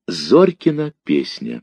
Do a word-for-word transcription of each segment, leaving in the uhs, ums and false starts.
Зорькина песня.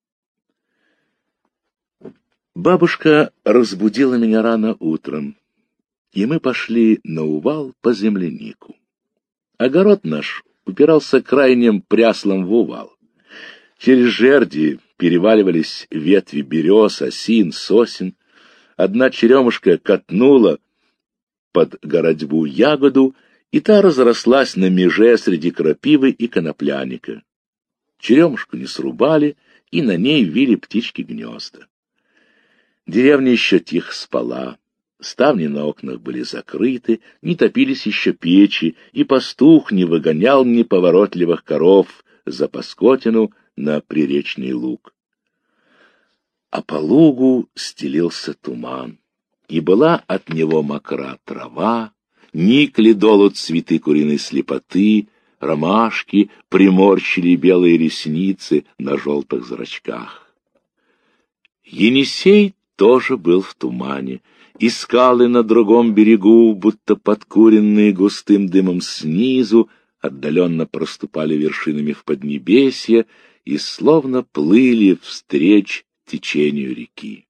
Бабушка разбудила меня рано утром, и мы пошли на увал по землянику. Огород наш упирался крайним пряслом в увал. Через жерди переваливались ветви берез, осин, сосен. Одна черемушка катнула под городьбу ягоду, и та разрослась на меже среди крапивы и конопляника. Черемушку не срубали, и на ней вили птички гнезда. Деревня еще тихо спала, ставни на окнах были закрыты, не топились еще печи, и пастух не выгонял неповоротливых коров за паскотину на приречный луг. А по лугу стелился туман, и была от него мокра трава, никли долу цветы куриной слепоты, ромашки приморщили белые ресницы на желтых зрачках. Енисей тоже был в тумане, и скалы на другом берегу, будто подкуренные густым дымом снизу, отдаленно проступали вершинами в поднебесье и словно плыли встреч течению реки.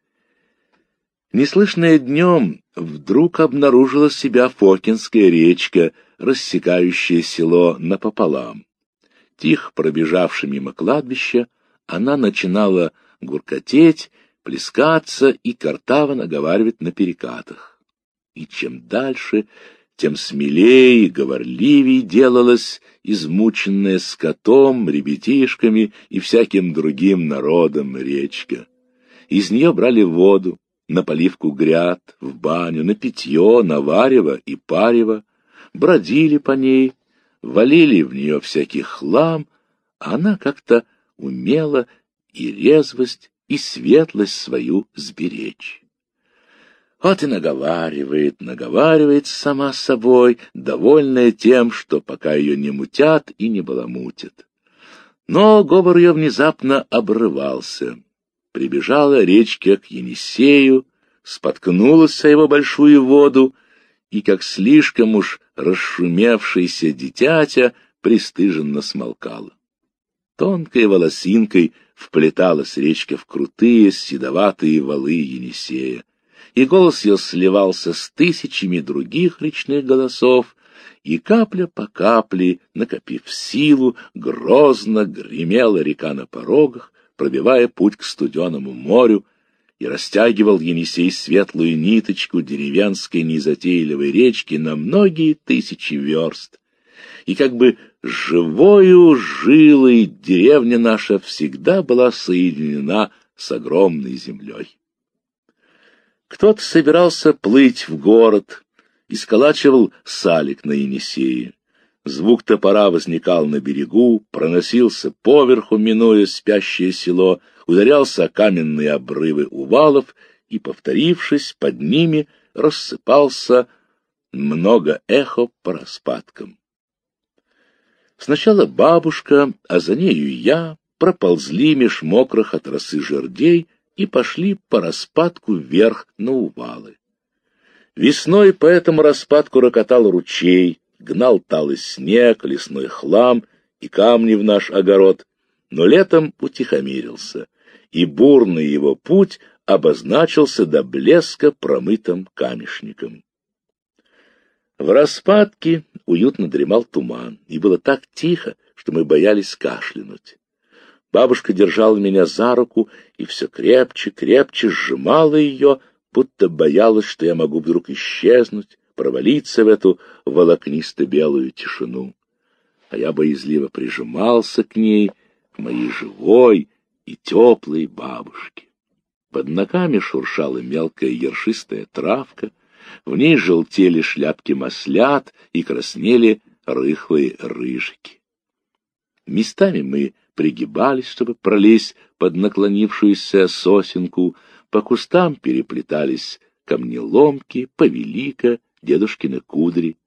Неслышная днем, вдруг обнаружила себя Фокинская речка, рассекающая село напополам. Тихо пробежавши мимо кладбища, она начинала гуркотеть, плескаться и картаво наговаривать на перекатах. И чем дальше, тем смелее и говорливей делалась измученная скотом, ребятишками и всяким другим народом речка. Из нее брали воду на поливку гряд, в баню, на питье, на варево и парево, бродили по ней, валили в нее всякий хлам, а она как-то умела и резвость, и светлость свою сберечь. Вот и наговаривает, наговаривает сама собой, довольная тем, что пока ее не мутят и не баламутят. Но говор ее внезапно обрывался. Прибежала речка к Енисею, споткнулась о его большую воду, и, как слишком уж расшумевшийся дитятя, пристыженно смолкала. Тонкой волосинкой вплеталась речка в крутые седоватые валы Енисея, и голос ее сливался с тысячами других речных голосов, и капля по капле, накопив силу, грозно гремела река на порогах, пробивая путь к студеному морю, и растягивал Енисей светлую ниточку деревенской незатейливой речки на многие тысячи верст. И как бы живою жилой деревня наша всегда была соединена с огромной землей. Кто-то собирался плыть в город и сколачивал салик на Енисее. Звук топора возникал на берегу, проносился поверху, минуя спящее село, ударялся о каменные обрывы увалов и, повторившись под ними, рассыпался много эхо по распадкам. Сначала бабушка, а за нею я, проползли меж мокрых от росы жердей и пошли по распадку вверх на увалы. Весной по этому распадку рокотал ручей, гнал талый снег, лесной хлам и камни в наш огород, но летом утихомирился, и бурный его путь обозначился до блеска промытым камешником. В распадке уютно дремал туман, и было так тихо, что мы боялись кашлянуть. Бабушка держала меня за руку и все крепче, крепче сжимала ее, будто боялась, что я могу вдруг исчезнуть, провалиться в эту волокнисто-белую тишину. А я боязливо прижимался к ней, к моей живой и теплой бабушке. Под ногами шуршала мелкая ершистая травка, в ней желтели шляпки маслят и краснели рыхлые рыжики. Местами мы пригибались, чтобы пролезть под наклонившуюся сосенку, по кустам переплетались камнеломки, повелика, дедушкины кудри.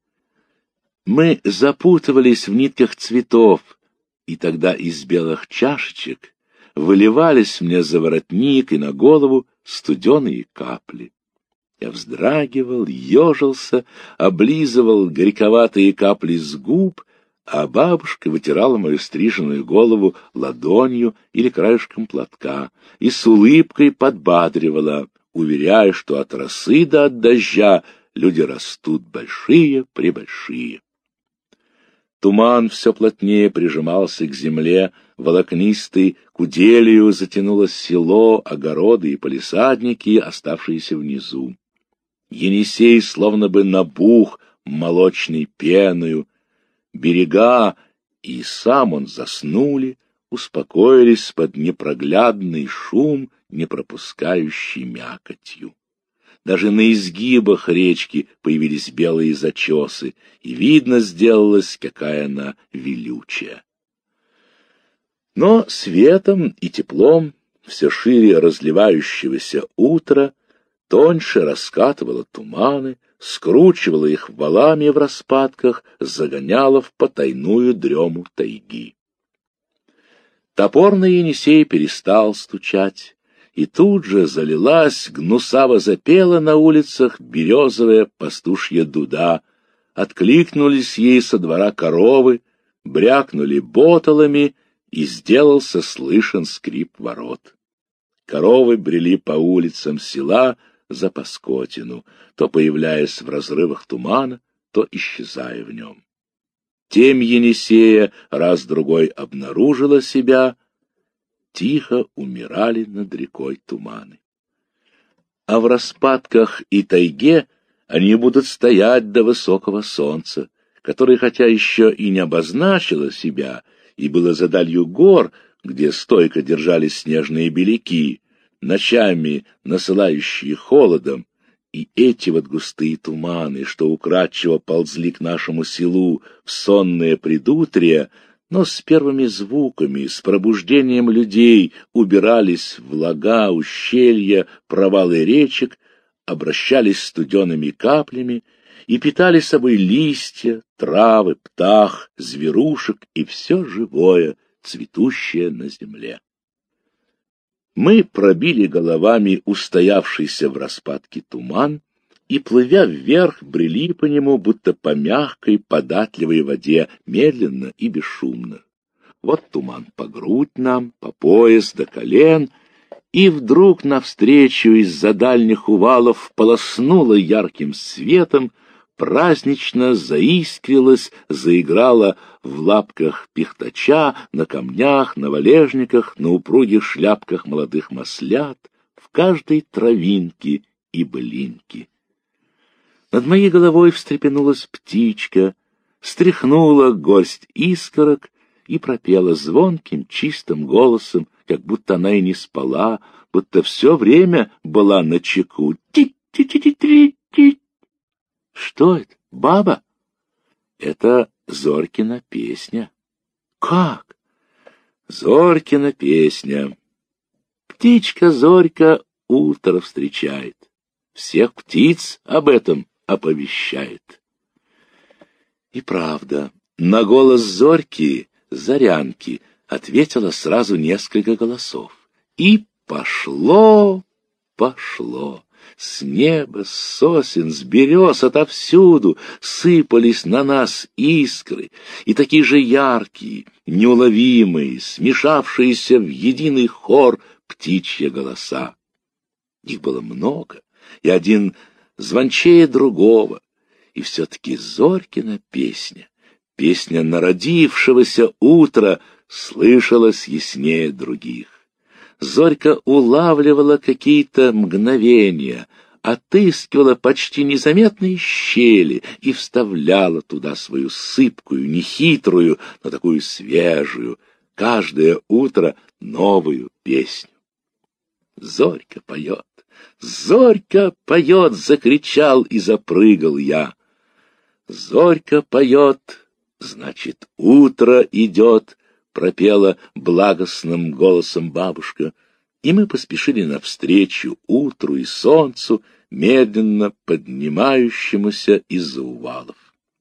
Мы запутывались в нитках цветов, и тогда из белых чашечек выливались мне за воротник и на голову студеные капли. Я вздрагивал, ежился, облизывал горьковатые капли с губ, а бабушка вытирала мою стриженную голову ладонью или краешком платка и с улыбкой подбадривала, уверяя, что от росы до от дождя люди растут большие-пребольшие. Туман все плотнее прижимался к земле, волокнистой куделью затянулось село, огороды и палисадники, оставшиеся внизу. Енисей словно бы набух молочной пеною, берега и сам он заснули, успокоились под непроглядный шум, не пропускающий мякотью. Даже на изгибах речки появились белые зачесы, и видно сделалось, какая она велючая. Но светом и теплом все шире разливающегося утра тоньше раскатывало туманы, скручивало их валами в распадках, загоняло в потайную дрему тайги. Топор на Енисей перестал стучать, и тут же залилась, гнусаво запела на улицах березовая пастушья дуда, откликнулись ей со двора коровы, брякнули боталами, и сделался слышен скрип ворот. Коровы брели по улицам села за паскотину, то появляясь в разрывах тумана, то исчезая в нем. Темь Енисея раз-другой обнаружила себя, тихо умирали над рекой туманы. А в распадках и тайге они будут стоять до высокого солнца, которое, хотя еще и не обозначило себя, и было за далью гор, где стойко держались снежные беляки, ночами насылающие холодом, и эти вот густые туманы, что украдчиво ползли к нашему селу в сонное предутрие, но с первыми звуками, с пробуждением людей убирались в лага, ущелья, провалы речек, обращались студеными каплями и питали собой листья, травы, птах, зверушек и все живое, цветущее на земле. Мы пробили головами устоявшийся в распадке туман и, плывя вверх, брели по нему, будто по мягкой, податливой воде, медленно и бесшумно. Вот туман по грудь нам, по пояс до колен, и вдруг навстречу из-за дальних увалов полоснуло ярким светом, празднично заискрилась, заиграла в лапках пихтача, на камнях, на валежниках, на упругих шляпках молодых маслят, в каждой травинке и былинке. Над моей головой встрепенулась птичка, стряхнула горсть искорок и пропела звонким, чистым голосом, как будто она и не спала, будто все время была начеку. Ти-ти-ти-ти-ти-ти. Что это, баба? Это Зорькина песня. Как? Зорькина песня. Птичка Зорька утро встречает, всех птиц об этом оповещает. И правда, на голос Зорьки, Зарянки, ответило сразу несколько голосов. И пошло, пошло. С неба, с сосен, с берез отовсюду сыпались на нас искры, и такие же яркие, неуловимые, смешавшиеся в единый хор птичьи голоса. Их было много, и один звончее другого, и все-таки Зорькина песня, песня народившегося утра, слышалась яснее других. Зорька улавливала какие-то мгновения, отыскивала почти незаметные щели и вставляла туда свою сыпкую, нехитрую, но такую свежую, каждое утро новую песню. Зорька поет, Зорька поет, закричал и запрыгал я. Зорька поет, значит, утро идет, пропела благостным голосом бабушка, и мы поспешили навстречу утру и солнцу, медленно поднимающемуся из-за увалов.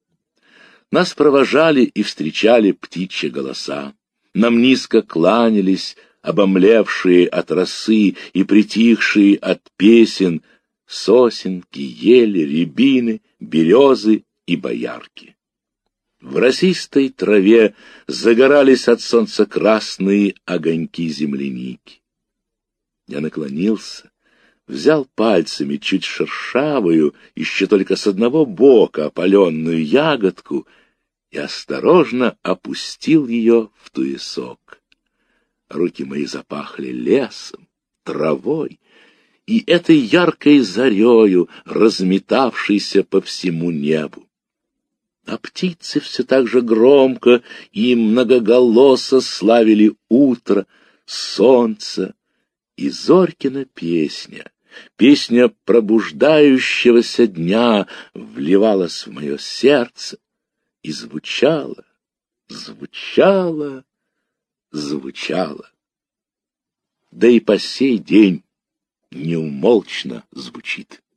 Нас провожали и встречали птичьи голоса. Нам низко кланялись, обомлевшие от росы и притихшие от песен, сосенки, ели, рябины, березы и боярки. В росистой траве загорались от солнца красные огоньки земляники. Я наклонился, взял пальцами чуть шершавую, еще только с одного бока опаленную ягодку и осторожно опустил ее в туесок. Руки мои запахли лесом, травой и этой яркой зарею, разметавшейся по всему небу. А птицы все так же громко и многоголосо славили утро, солнце и Зорькина песня. Песня пробуждающегося дня вливалась в мое сердце и звучала, звучала, звучала. Да и по сей день неумолчно звучит.